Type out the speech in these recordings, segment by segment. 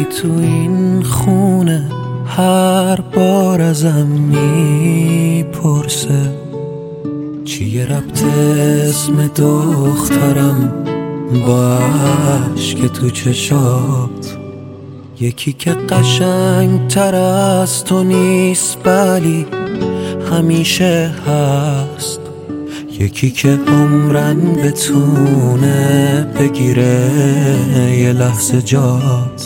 وقتی تو این خونه هر بار ازم میپرسه چیه ربط اسم دخترم با عشق تو چشات، یکی که قشنگ تر از تو نیست ولی همیشه هست، یکی که عمرن بتونه بگیره یه لحظه جات،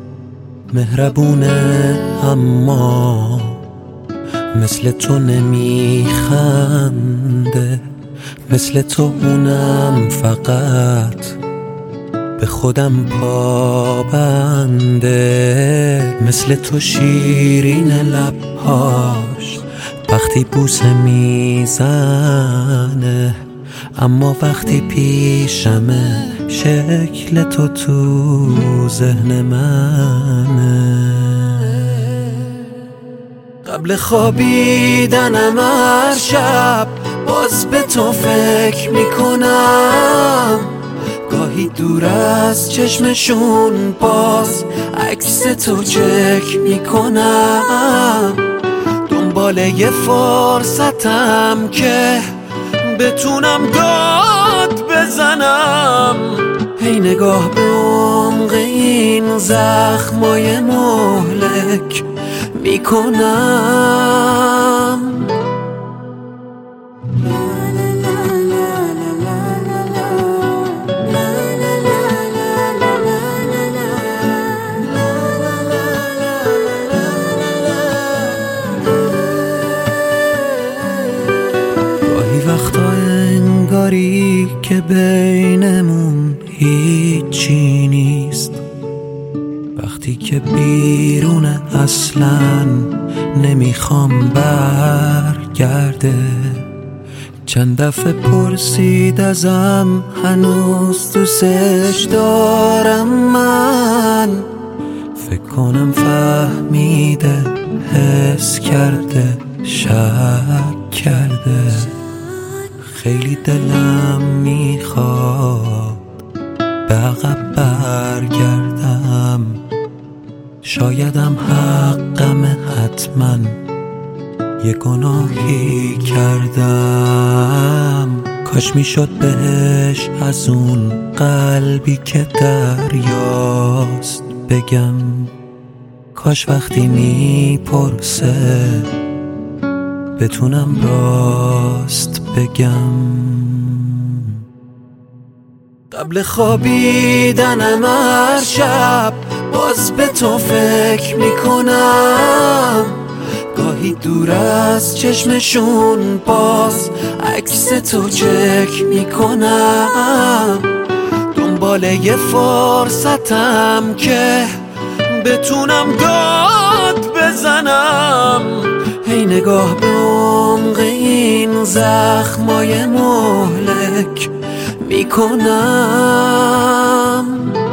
مهربونه اما مثل تو نمیخنده، مثل تو اونم فقط به خودم پابنده، مثل تو شیرین لبهاش وقتی بوسه میزنه، اما وقتی پیشمه شکل تو ذهن منه. قبل خوابیدنم هر شب باز به تو فکر میکنم، گاهی دور از چشمشون باز عکس تو چک میکنم، دنبال یه فرصتم که بتونم داد بزنم، هی نگاه به عمق این زخمای مهلک میکنم. گاهی وقتا انگاری که بینمون هیچی نیست، وقتی که بیرونه اصلاً نمیخوام برگرده، چند دفعه پرسید ازم هنوز دوستش دارم، من فکر کنم فهمیده، حس کرده، شک کرده، خیلی دلم میخواد به عقب برگردم، شایدم حقم حتما یه گناهی کردم، کاش میشد بهش از اون قلبی که دریاست بگم، کاش وقتی میپرسه بتونم راست بگم. قبل خوابیدنم هر شب باز به تو فکر میکنم، گاهی دور از چشمشون باز عکس تو چک میکنم، دنبال یه فرصتم که بتونم داد بزنم، هی نگاه به عمق این زخمای مهلک میکنم.